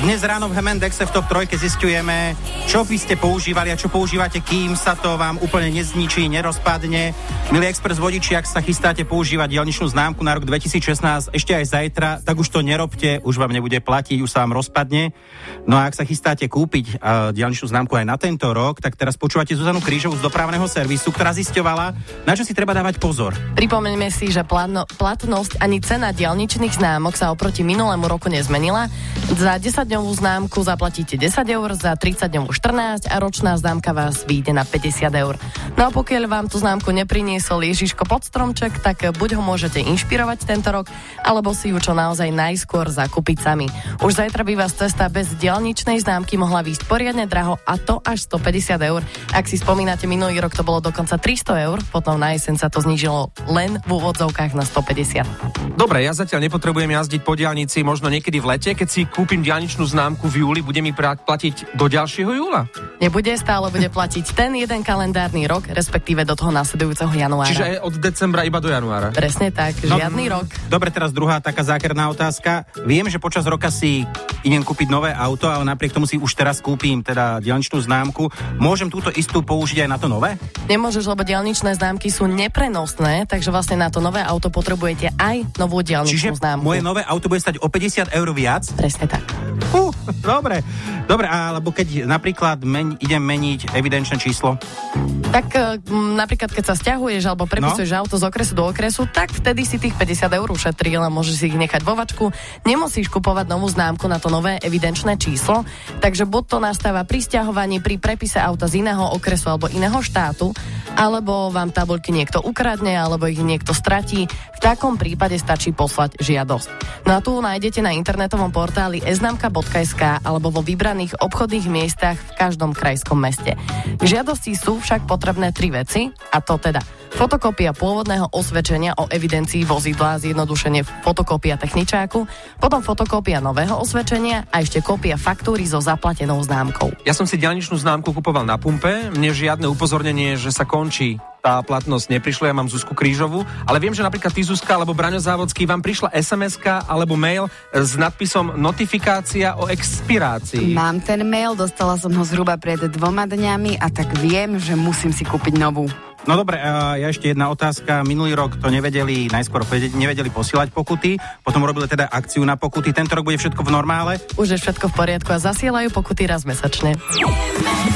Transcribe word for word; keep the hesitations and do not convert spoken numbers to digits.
Dnes ráno v Hemendexe v top trojke zisťujeme, čo by ste používali a čo používate, kým sa to vám úplne nezničí, nerozpadne. Milí Express vodiči, ak sa chystáte používať diaľničnú známku na rok dvetisícšestnásť, ešte aj zajtra, tak už to nerobte, už vám nebude platiť, už sa vám rozpadne. No a ak sa chystáte kúpiť uh, diaľničnú známku aj na tento rok, tak teraz počúvate Zuzanu Krížovú z dopravného servisu, ktorá zisťovala, na čo si treba dávať pozor. Pripomeňme si, že platno, platnosť ani cena diaľničných známok sa oproti minulému roku nezmenila. Za desaťdňovú známku zaplatíte desať eur, za tridsaťdňovú štrnásť a ročná známka vás vyjde na päťdesiat eur. No a pokiaľ vám tú známku nepriniesol Ježiško pod stromček, tak buď ho môžete inšpirovať tento rok, alebo si ju čo naozaj najskôr zakúpiť sami. Už zajtra by vás cesta bez diaľničnej známky mohla výjsť poriadne draho, a to až stopäťdesiat eur. Ak si spomínate, minulý rok to bolo dokonca tristo eur, potom na jeseň sa to znížilo len v úvodzovkách na stopäťdesiat. Dobre, ja zatiaľ nepotrebujem jazdiť po diaľnici, možno niekedy v lete, keď si kúpim diaľničnú známku v júli, bude mi platiť do ďalšieho júla? Nebude, stále bude platiť ten jeden kalendárny rok, respektíve do toho nasledujúceho januára. Čiže aj od decembra iba do januára. Presne tak, no, žiadny rok. Dobre, teraz druhá taká zákerná otázka. Viem, že počas roka si idem kúpiť nové auto, ale napriek tomu si už teraz kúpim teda diaľničnú známku. Môžem túto istú použiť aj na to nové? Nemôžeš, lebo diaľničné známky sú neprenosné, takže vlastne na to nové auto potrebujete aj novú diaľničnú Čiže známku. moje nové auto bude stať o päťdesiat eur viac? Presne tak. Uh, dobre, dobre, alebo keď napríklad men, idem meniť evidenčné číslo? Tak m, napríklad, keď sa sťahuješ alebo prepisuješ no? auto z okresu do okresu, tak vtedy si tých päťdesiat eur ušetrí, ale môžeš si ich nechať vo vačku. Nemusíš kupovať novú známku na to nové evidenčné číslo, takže buď to nastáva pri sťahovaní, pri prepise auta z iného okresu alebo iného štátu, alebo vám tabuľky niekto ukradne, alebo ich niekto stratí. V takom prípade stačí poslať žiadosť. No a tu nájdete na internetovom portáli e známka bodka es ká alebo vo vybraných obchodných miestach v každom krajskom meste. K žiadosti sú však potrebné tri veci, a to teda fotokópia pôvodného osvedčenia o evidencii vozidla, zjednodušene fotokópia techničáku, potom fotokópia nového osvedčenia a ešte kópia faktúry so zaplatenou známkou. Ja som si diaľničnú známku kupoval na pumpe, mne žiadne upozornenie, že sa končí tá platnosť neprišla, ja mám Zuzku Krížovú, ale viem, že napríklad ty, Zuzka, alebo Braňo Závodský, vám prišla es em eska alebo mail s nadpisom notifikácia o expirácii. Mám ten mail, dostala som ho zhruba pred dvoma dňami a tak viem, že musím si kúpiť novú. No dobre, a ja ešte jedna otázka. Minulý rok to nevedeli, najskôr nevedeli posielať pokuty, potom robili teda akciu na pokuty. Tento rok bude všetko v normále? Už je všetko v poriadku a zasielajú pokuty raz mesačne.